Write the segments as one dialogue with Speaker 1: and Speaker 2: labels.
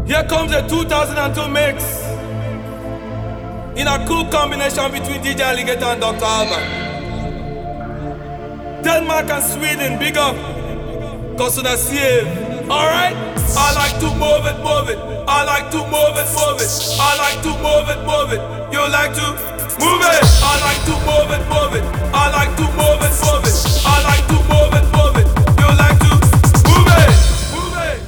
Speaker 1: Here comes the 2002 mix. In a cool combination between DJ Alligator and Dr. Alban. Denmark and Sweden, big up. Cause una save. Alright? I like to move it, move it. I like to move it, move it. I like to move it, move it. You like to move it. I like to move it, move it. I like to move it, move it. I like to move it, move it. You like to move it. Move it.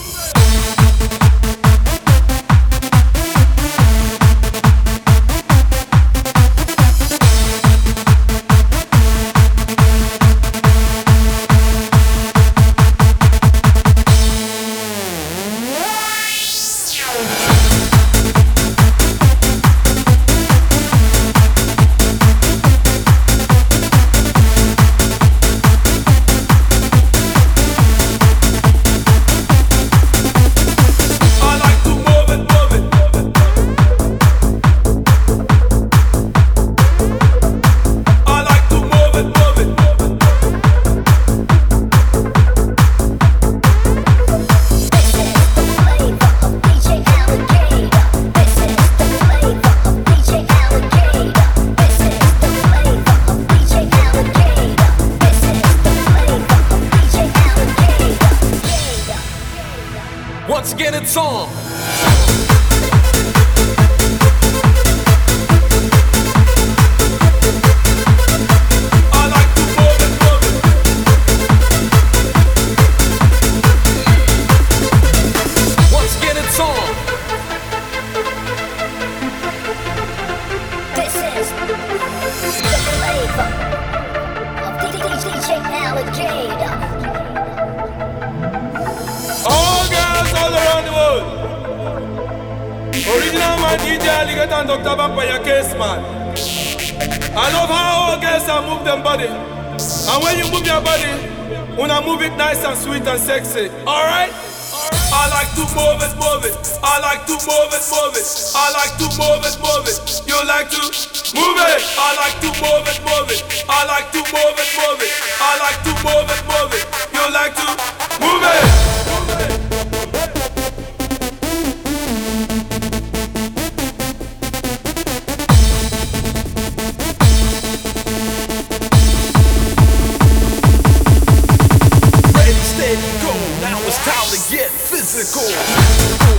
Speaker 2: Once again, it's on.
Speaker 1: I like to move it, move it.
Speaker 2: Once again, it's on.
Speaker 3: This is the flavor of DJ Alligator.
Speaker 1: All girls all around the world. Original man DJ Alligator and Dr. Vampire Case man. I love how all girls can move them body. And when you move your body, wanna move it nice and sweet and sexy. Alright? I like to move it, move it. I like to move it, move it. I like to move it, move it. You like to move it. I like to move it, move it. I like to move it, move it. I like to move it, move it. You like to move it.
Speaker 2: Ready, steady, go. Now it's time to get physical.